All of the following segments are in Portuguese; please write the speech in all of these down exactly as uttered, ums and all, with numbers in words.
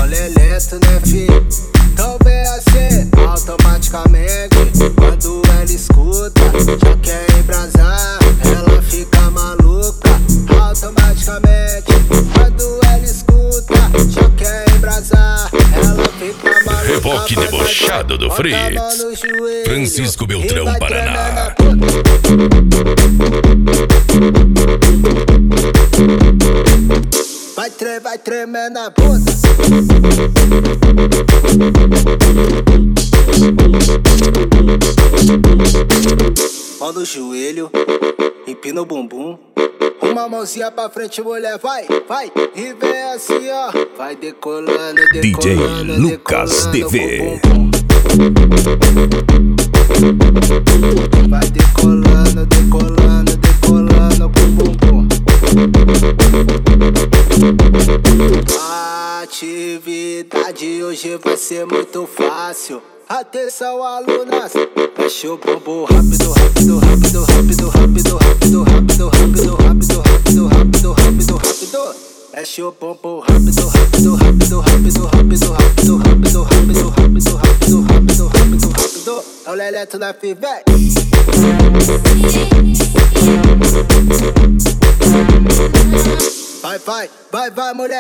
Leleto, né, filho? Então vem assim, automaticamente. Quando ela escuta, já quer embrasar. Ela fica maluca, automaticamente. Quando ela escuta, já quer embrasar. Ela fica maluca. Reboque debochado do Fritz, Francisco Beltrão, Paraná. Vai tremer, vai tremer na bunda. Mão no joelho, empina o bumbum. Uma mãozinha pra frente, mulher, vai, vai. E vem assim, ó. Vai decolando, decolando, D J Lucas decolando, T V. Vai decolando, decolando, decolando com o bumbum. A atividade hoje vai ser muito fácil. Atenção, alunas. Mexe o bumbum rápido, rápido, rápido, rápido, rápido, rápido, rápido, rápido, rápido, rápido, rápido, rápido, rápido. Mexe o bumbum rápido, rápido, rápido, rápido, rápido, rápido, rápido, rápido, rápido, rápido, rápido, rápido, rápido. É o Leleto da F, véi. Vai, vai, vai, vai, mulher.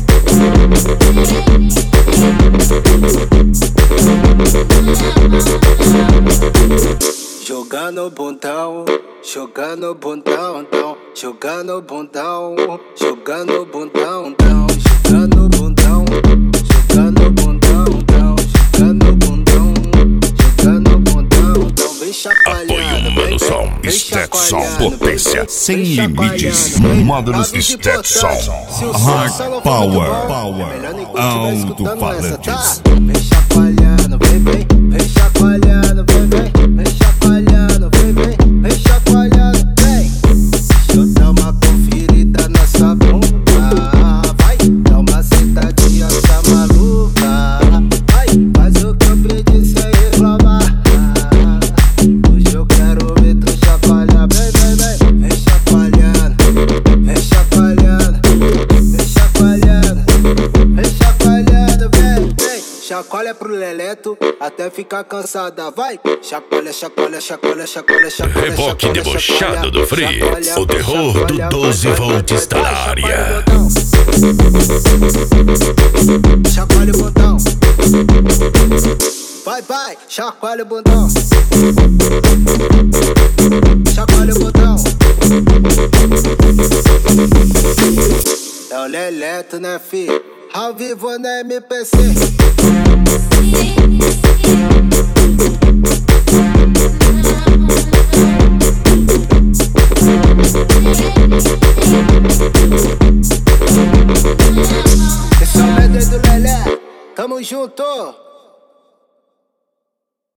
Jogando bundão, jogando bundão, dão, jogando bundão, jogando bundão, dão, jogando bundão, jogando bundão, dão, jogando bundão, jogando bundão, dão, vem chacoalhando. Apoio Mano Som, Stetson, potência sem limites, módulos Stetson, Hard Power, alto-falantes. Vem chacoalhando, vem, vem, vem chacoalhando, vem, vem, vem chacoalhando, vem, vem, vem chacoalhando, vem. Deixa eu dar uma conferida nessa bunda, vai, dá uma sentadinha essa maluca, vai, faz o que eu pedi sem reclamar. Hoje eu quero ver tu chacoalhar, vem, vem, vem, vem chacoalhando, vem chacoalhando, vem chacoalhando, vem chacoalhando, vem, vem. Chacoalha pro Leleto até ficar cansada, vai. Chacoalha, chacoalha, chacoalha, chacoalha, chacoalha. Reboque debochado do Fritz, o terror do doze volts tá na área. Chacoalha o botão. Vai, vai, chacoalha o botão. Chacoalha o botão. É o Leleto, né, filho? Ao vivo na M P C. Esse é o Medrey do Lelé. Tamo junto.